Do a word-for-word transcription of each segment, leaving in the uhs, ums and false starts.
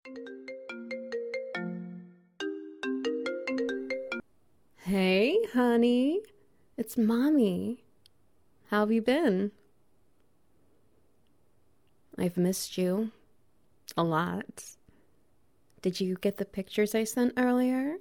Hey, honey. It's Mommy. How have you been? I've missed you a lot. Did you get the pictures I sent earlier?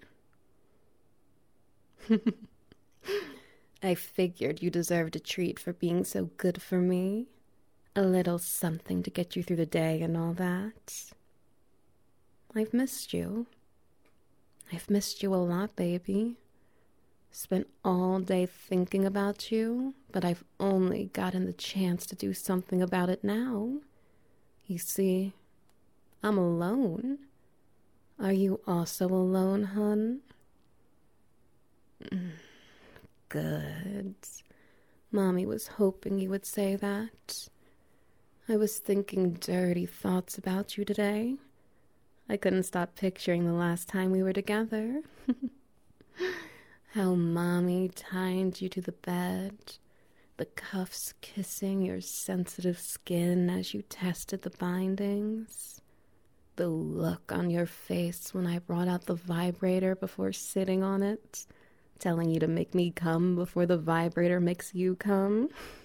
I figured you deserved a treat for being so good for me. A little something to get you through the day and all that. I've missed you. I've missed you a lot, baby. Spent all day thinking about you, but I've only gotten the chance to do something about it now. You see, I'm alone. Are you also alone, hun? Good. Mommy was hoping you would say that. I was thinking dirty thoughts about you today. I couldn't stop picturing the last time we were together. How Mommy tied you to the bed, the cuffs kissing your sensitive skin as you tested the bindings, the look on your face when I brought out the vibrator before sitting on it, telling you to make me come before the vibrator makes you come.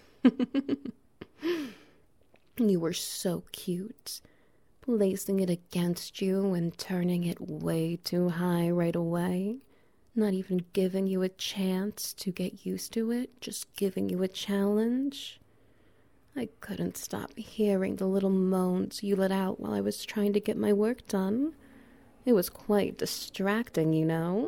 You were so cute, placing it against you and turning it way too high right away. Not even giving you a chance to get used to it, just giving you a challenge. I couldn't stop hearing the little moans you let out while I was trying to get my work done. It was quite distracting, you know.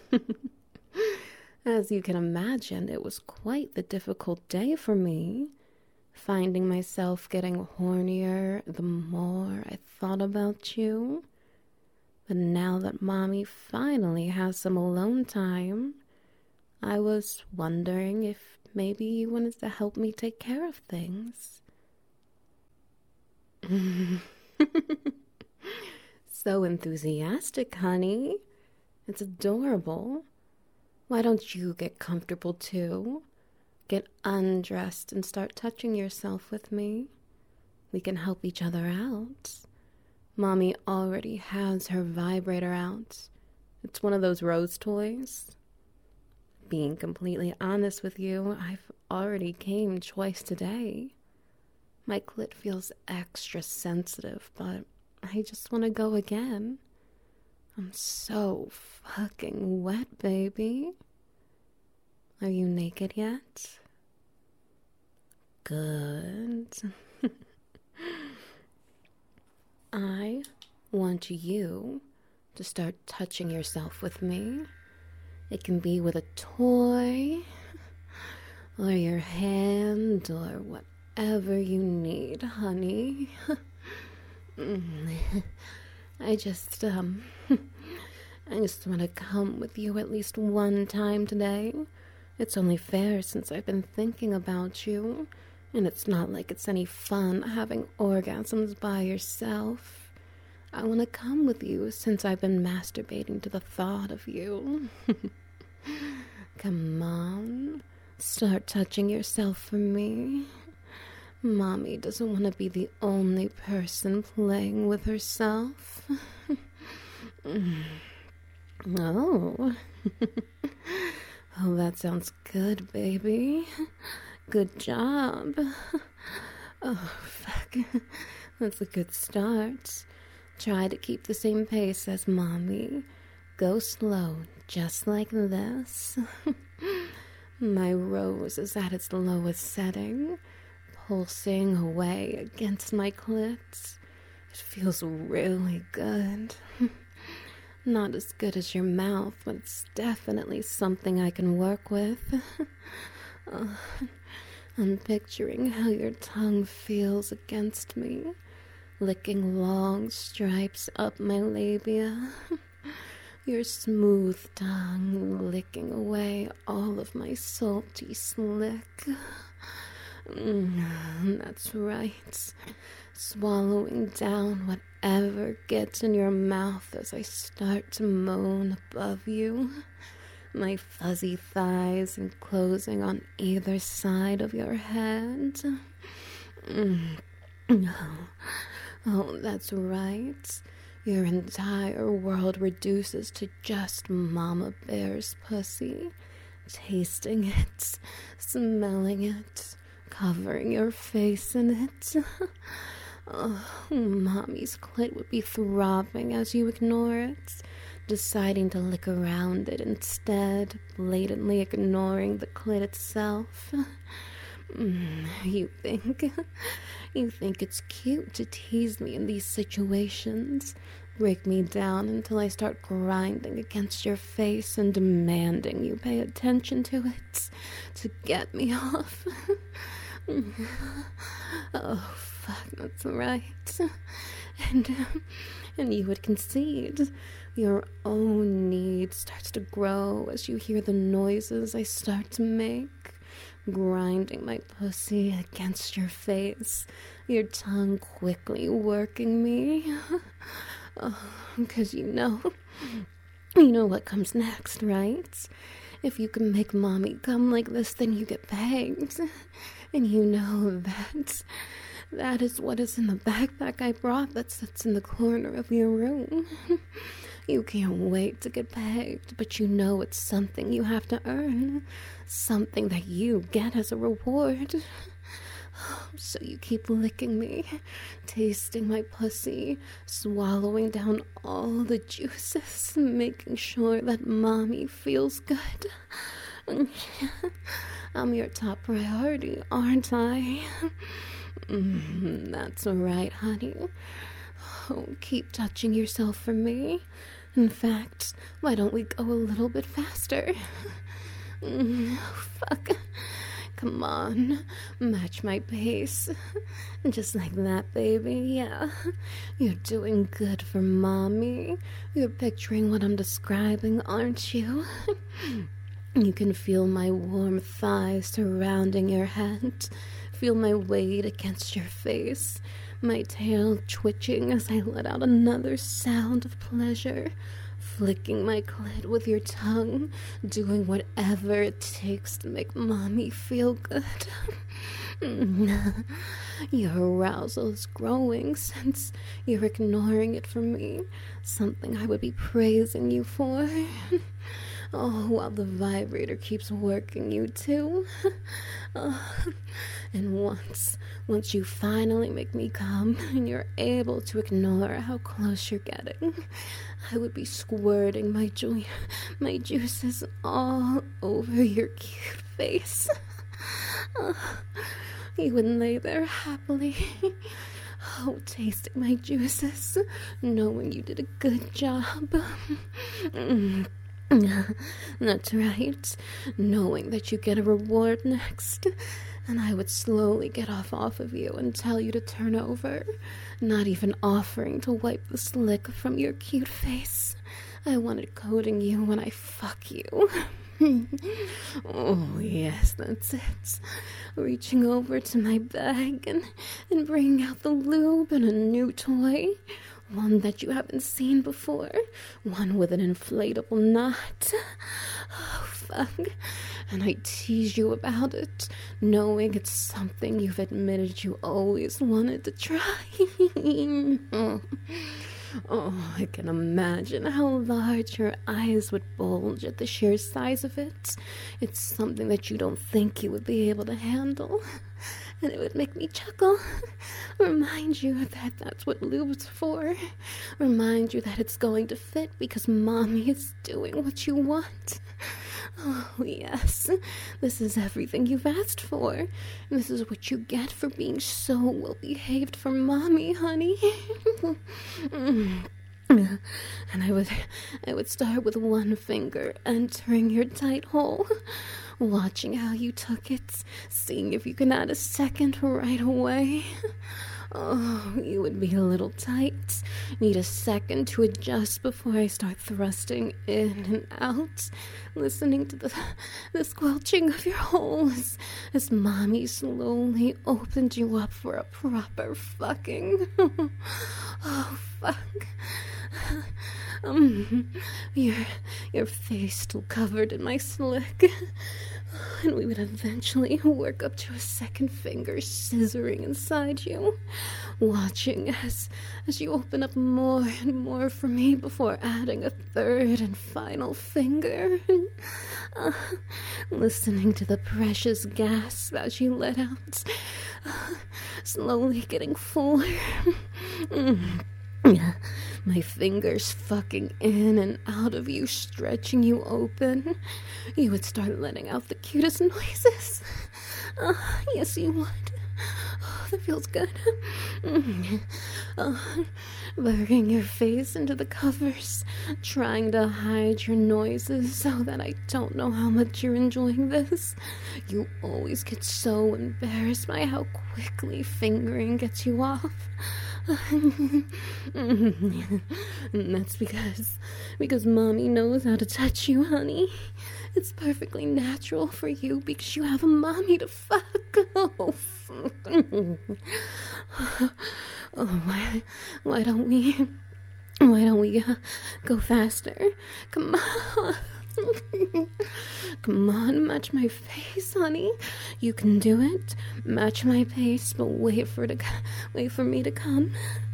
As you can imagine, it was quite the difficult day for me, finding myself getting hornier the more I thought about you. But now that Mommy finally has some alone time, I was wondering if maybe you wanted to help me take care of things. So enthusiastic, honey. It's adorable. Why don't you get comfortable too? Get undressed and start touching yourself with me. We can help each other out. Mommy already has her vibrator out. It's one of those rose toys. Being completely honest with you, I've already came twice today. My clit feels extra sensitive, but I just want to go again. I'm so fucking wet, baby. Are you naked yet? Good. I want you to start touching yourself with me. It can be with a toy, or your hand, or whatever you need, honey. I just, um, I just want to come with you at least one time today. It's only fair since I've been thinking about you. And it's not like it's any fun having orgasms by yourself. I want to come with you since I've been masturbating to the thought of you. Come on, start touching yourself for me. Mommy doesn't want to be the only person playing with herself. Oh. Oh, that sounds good, baby. Good job. Oh, fuck. That's a good start. Try to keep the same pace as Mommy. Go slow, just like this. My rose is at its lowest setting, pulsing away against my clit. It feels really good. Not as good as your mouth, but it's definitely something I can work with. Oh, I'm picturing how your tongue feels against me, licking long stripes up my labia. Your smooth tongue licking away all of my salty slick. Mm, that's right. Swallowing down whatever gets in your mouth as I start to moan above you. My fuzzy thighs enclosing on either side of your head. Mm. Oh, oh, that's right. Your entire world reduces to just Mama Bear's pussy. Tasting it, smelling it, covering your face in it. Oh, Mommy's clit would be throbbing as you ignore it, deciding to lick around it instead, blatantly ignoring the clit itself. Mm, you think, you think it's cute to tease me in these situations, break me down until I start grinding against your face and demanding you pay attention to it to get me off. Oh, fuck, that's right. And, um, and you would concede. Your own need starts to grow as you hear the noises I start to make. Grinding my pussy against your face, your tongue quickly working me. Oh, 'cause you know, you know what comes next, right? If you can make Mommy come like this, then you get pegged. And you know that that is what is in the backpack I brought that sits in the corner of your room. You can't wait to get pegged, but you know it's something you have to earn, something that you get as a reward. So you keep licking me, tasting my pussy, swallowing down all the juices, making sure that Mommy feels good. I'm your top priority, aren't I? Mm, that's right, honey. Oh, keep touching yourself for me. In fact, why don't we go a little bit faster? Mm, fuck. Come on, match my pace. Just like that, baby, yeah. You're doing good for Mommy. You're picturing what I'm describing, aren't you? You can feel my warm thighs surrounding your head. Feel my weight against your face. My tail twitching as I let out another sound of pleasure. Flicking my clit with your tongue, doing whatever it takes to make Mommy feel good. Your arousal is growing since you're ignoring it for me, something I would be praising you for. Oh, while the vibrator keeps working you too. Oh, and once, once you finally make me come and you're able to ignore how close you're getting, I would be squirting my ju- my juices all over your cute face. Oh, you would lay there happily. Oh, tasting my juices, knowing you did a good job. Mm. That's right, knowing that you get a reward next, and I would slowly get off off of you and tell you to turn over, not even offering to wipe the slick from your cute face. I wanted coating you when I fuck you. Oh, yes, that's it. Reaching over to my bag and, and bringing out the lube and a new toy. One that you haven't seen before. One with an inflatable knot. Oh, fuck. And I tease you about it, knowing it's something you've admitted you always wanted to try. Oh. Oh, I can imagine how large your eyes would bulge at the sheer size of it. It's something that you don't think you would be able to handle. And it would make me chuckle. Remind you that that's what lube's for. Remind you that it's going to fit because Mommy is doing what you want. Oh, yes. This is everything you've asked for. And this is what you get for being so well-behaved for Mommy, honey. And I would, I would start with one finger entering your tight hole, watching how you took it, seeing if you can add a second right away. Oh, you would be a little tight. Need a second to adjust before I start thrusting in and out, listening to the, the squelching of your holes as Mommy slowly opened you up for a proper fucking. Oh, fuck. Um, your, your face still covered in my slick. And we would eventually work up to a second finger scissoring inside you, watching as, as you open up more and more for me before adding a third and final finger. Uh, listening to the precious gasp as you let out, uh, slowly getting fuller. Mm. My fingers fucking in and out of you, stretching you open. You would start letting out the cutest noises. Uh, yes, you would. Oh, that feels good. Uh, burying your face into the covers, trying to hide your noises so that I don't know how much you're enjoying this. You always get so embarrassed by how quickly fingering gets you off. And that's because because mommy knows how to touch you, honey. It's perfectly natural for you because you have a mommy to fuck. Oh, oh why, why don't we why don't we uh, go faster? Come on. Come on, match my face, honey. You can do it. Match my pace, but wait for to wait for me to come.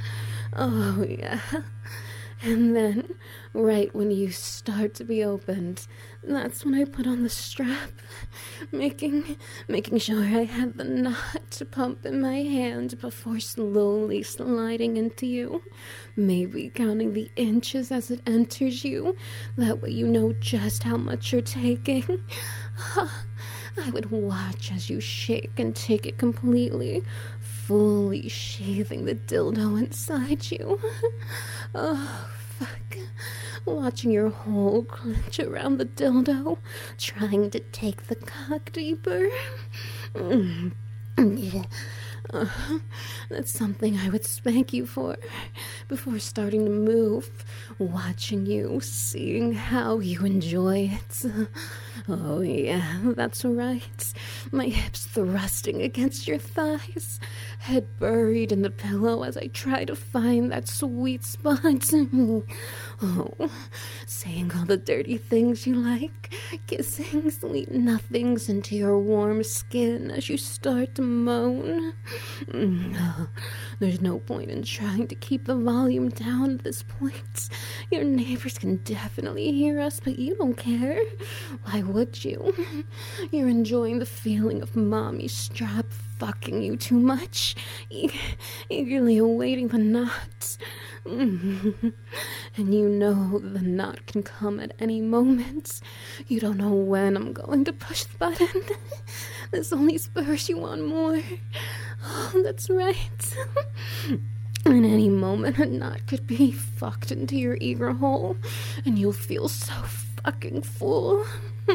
Oh yeah. And then, right when you start to be opened, that's when I put on the strap, making making sure I had the knot to pump in my hand before slowly sliding into you, maybe counting the inches as it enters you. That way you know just how much you're taking. I would watch as you shake and take it completely, fully sheathing the dildo inside you. Oh, fuck. Watching your hole clench around the dildo, trying to take the cock deeper. Mm. Yeah. Uh, that's something I would spank you for before starting to move, watching you, seeing how you enjoy it. Oh yeah, that's right. My hips thrusting against your thighs, head buried in the pillow as I try to find that sweet spot. Oh, saying all the dirty things you like, kissing sweet nothings into your warm skin as you start to moan. No, there's no point in trying to keep the volume down at this point. Your neighbors can definitely hear us, but you don't care. Why would you? You're enjoying the feeling of mommy's strap fucking you too much, e- eagerly awaiting the knot. And you know the knot can come at any moment. You don't know when I'm going to push the button. This only spurs you on more. Oh, that's right. At any moment, a knot could be fucked into your eager hole, and you'll feel so fucking full.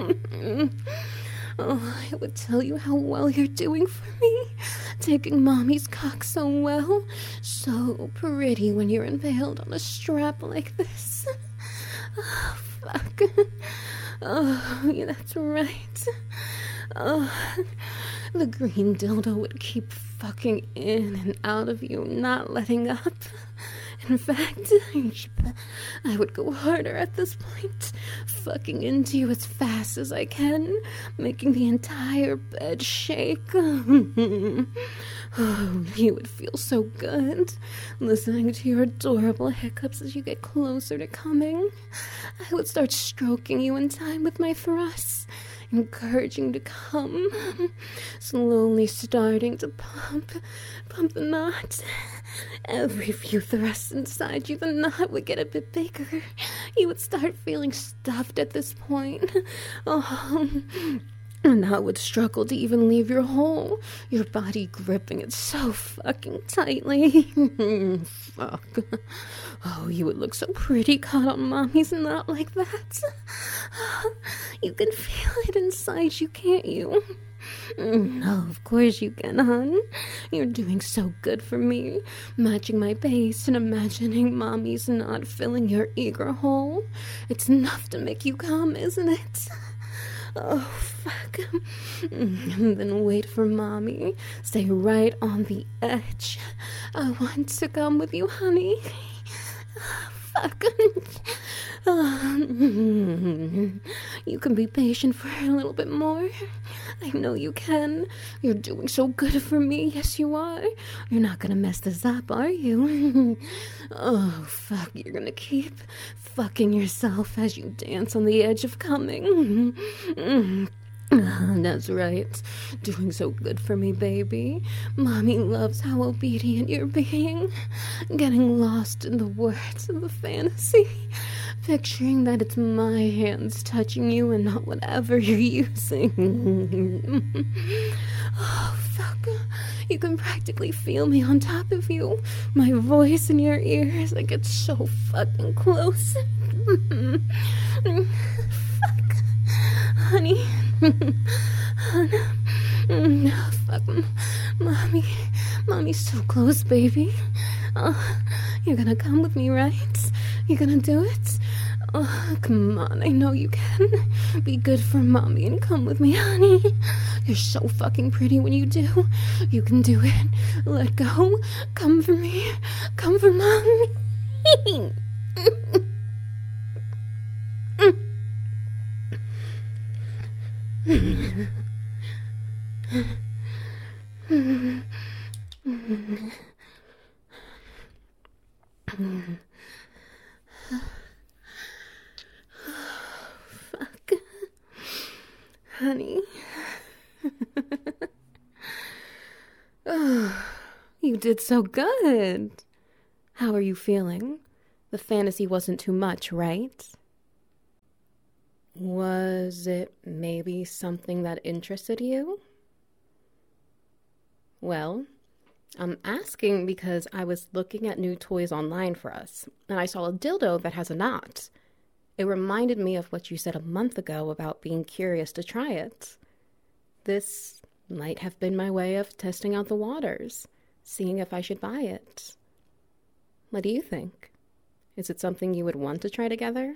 Oh, I would tell you how well you're doing for me, taking mommy's cock so well, so pretty when you're impaled on a strap like this. Oh, fuck. Oh, yeah, that's right. Oh, the green dildo would keep fucking in and out of you, not letting up. In fact, I would go harder at this point, fucking into you as fast as I can, making the entire bed shake. Oh, you would feel so good, listening to your adorable hiccups as you get closer to coming. I would start stroking you in time with my thrusts, encouraging to come, slowly starting to pump, pump the knot. Every few thrusts inside you, the knot would get a bit bigger. You would start feeling stuffed at this point. Oh, and I would struggle to even leave your hole, your body gripping it so fucking tightly. Fuck. Oh, you would look so pretty caught on mommy's knot like that. You can feel it inside you, can't you? No, of course you can, hon. You're doing so good for me, matching my pace and imagining mommy's knot filling your eager hole. It's enough to make you come, isn't it? Oh, fuck. And then wait for mommy. Stay right on the edge. I want to come with you, honey. Oh, fuck. You can be patient for a little bit more. I know you can. You're doing so good for me. Yes, you are. You're not gonna mess this up, are you? Oh, fuck. You're gonna keep fucking yourself as you dance on the edge of coming. That's right. Doing so good for me, baby. Mommy loves how obedient you're being. Getting lost in the words of the fantasy. Picturing that it's my hands touching you and not whatever you're using. Oh, fuck. You can practically feel me on top of you. My voice in your ears. I get so fucking close. Fuck. Honey. Oh, fuck. Mommy. Mommy's so close, baby. Oh, you're gonna come with me, right? You're gonna do it? Oh, come on, I know you can. Be good for Mommy and come with me, honey. You're so fucking pretty when you do. You can do it. Let go. Come for me. Come for Mommy. Fuck. Honey. Oh, you did so good. How are you feeling? The fantasy wasn't too much, right? Was it maybe something that interested you? Well, I'm asking because I was looking at new toys online for us, and I saw a dildo that has a knot. It reminded me of what you said a month ago about being curious to try it. This might have been my way of testing out the waters, seeing if I should buy it. What do you think? Is it something you would want to try together?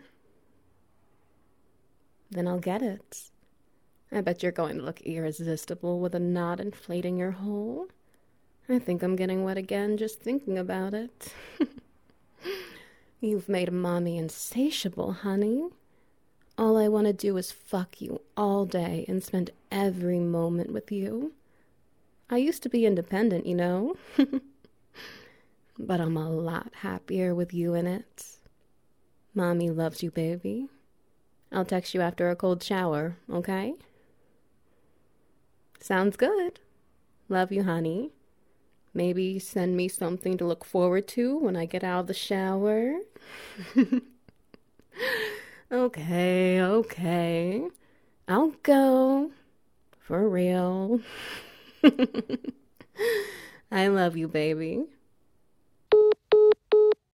Then I'll get it. I bet you're going to look irresistible with a knot inflating your hole. I think I'm getting wet again just thinking about it. You've made Mommy insatiable, honey. All I want to do is fuck you all day and spend every moment with you. I used to be independent, you know? But I'm a lot happier with you in it. Mommy loves you, baby. I'll text you after a cold shower, okay? Sounds good. Love you, honey. Maybe send me something to look forward to when I get out of the shower. Okay, okay. I'll go. For real. I love you, baby.